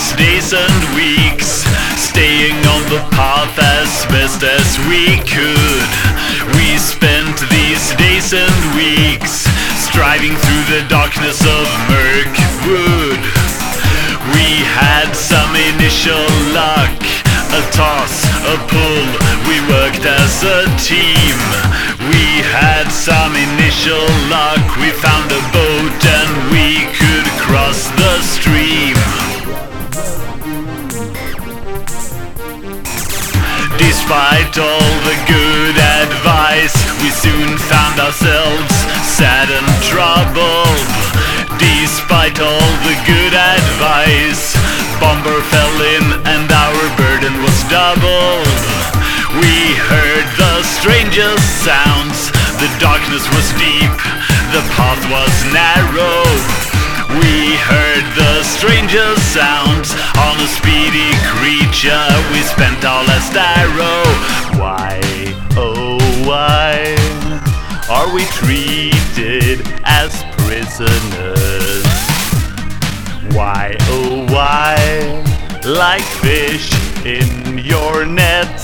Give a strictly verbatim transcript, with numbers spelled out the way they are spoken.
these days and weeks, staying on the path as best as we could. We spent these days and weeks striving through the darkness of Mirkwood. We had some initial luck, a toss, a pull, we worked as a team. We had some initial luck, we found a boat and we could cross the stream. Despite all the good advice, we soon found ourselves sad and troubled. Despite all the good advice, Bomber fell in and our burden was doubled. We heard the strangest sounds, the darkness was deep, the path was narrow. We heard the strangest sounds, on a speedy creature we spent our last arrow. Why, oh why, are we treated as prisoners? Why, oh why, like fish in your net?